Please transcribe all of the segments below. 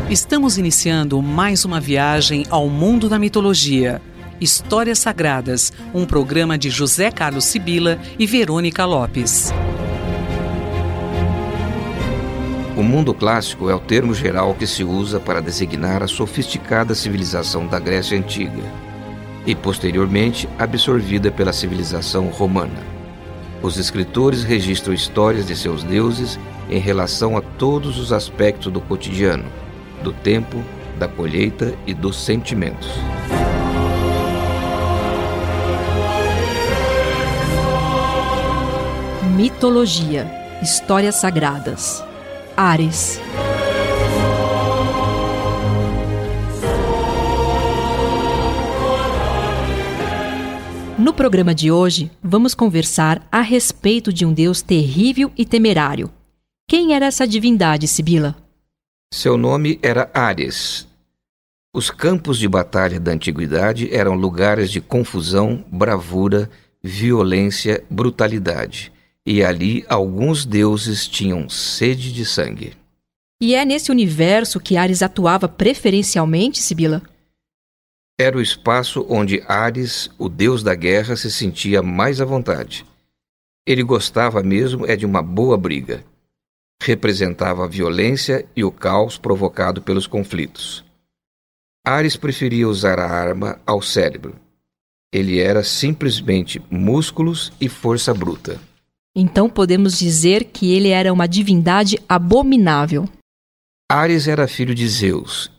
Estamos iniciando mais uma viagem ao mundo da mitologia. Histórias Sagradas, um programa de José Carlos Sibila e Verônica Lopes. O mundo clássico é o termo geral que se usa para designar a sofisticada civilização da Grécia Antiga e, posteriormente, absorvida pela civilização romana. Os escritores registram histórias de seus deuses em relação a todos os aspectos do cotidiano, do tempo, da colheita e dos sentimentos. Mitologia, Histórias Sagradas. Ares. No programa de hoje, vamos conversar a respeito de um deus terrível e temerário. Quem era essa divindade, Sibila? Seu nome era Ares. Os campos de batalha da antiguidade eram lugares de confusão, bravura, violência, brutalidade. E ali alguns deuses tinham sede de sangue. E é nesse universo que Ares atuava preferencialmente, Sibila? Era o espaço onde Ares, o deus da guerra, se sentia mais à vontade. Ele gostava mesmo de uma boa briga. Representava a violência e o caos provocado pelos conflitos. Ares preferia usar a arma ao cérebro. Ele era simplesmente músculos e força bruta. Então podemos dizer que ele era uma divindade abominável. Ares era filho de Zeus,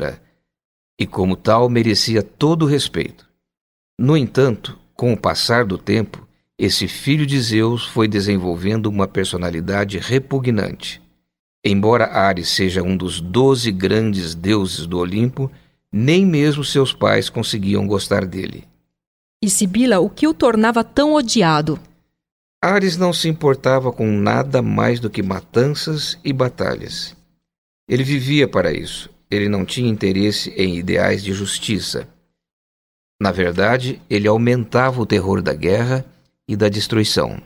e como tal merecia todo o respeito. No entanto, com o passar do tempo, esse filho de Zeus foi desenvolvendo uma personalidade repugnante. Embora Ares seja um dos 12 grandes deuses do Olimpo, nem mesmo seus pais conseguiam gostar dele. E Sibila, o que o tornava tão odiado? Ares não se importava com nada mais do que matanças e batalhas. Ele vivia para isso. Ele não tinha interesse em ideais de justiça. Na verdade, ele aumentava o terror da guerra e da destruição.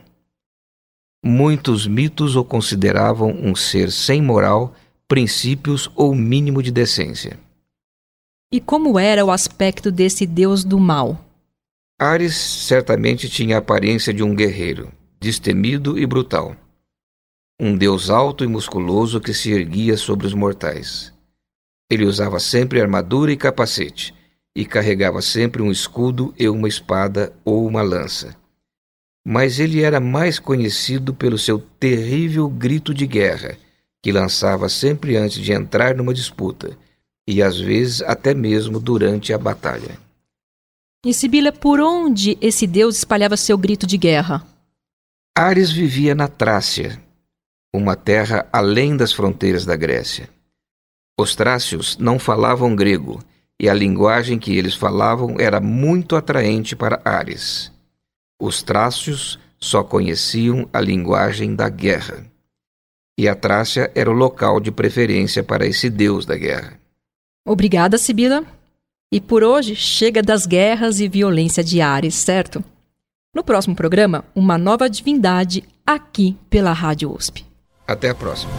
Muitos mitos o consideravam um ser sem moral, princípios ou mínimo de decência. E como era o aspecto desse deus do mal? Ares certamente tinha a aparência de um guerreiro, destemido e brutal. Um deus alto e musculoso que se erguia sobre os mortais. Ele usava sempre armadura e capacete, e carregava sempre um escudo e uma espada ou uma lança. Mas ele era mais conhecido pelo seu terrível grito de guerra, que lançava sempre antes de entrar numa disputa, e às vezes até mesmo durante a batalha. E Sibila, por onde esse deus espalhava seu grito de guerra? Ares vivia na Trácia, uma terra além das fronteiras da Grécia. Os trácios não falavam grego, e a linguagem que eles falavam era muito atraente para Ares. Os trácios só conheciam a linguagem da guerra. E a Trácia era o local de preferência para esse deus da guerra. Obrigada, Sibila. E por hoje chega das guerras e violência de Ares, certo? No próximo programa, uma nova divindade aqui pela Rádio USP. Até a próxima.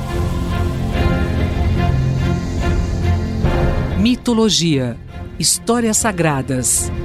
Mitologia, Histórias Sagradas.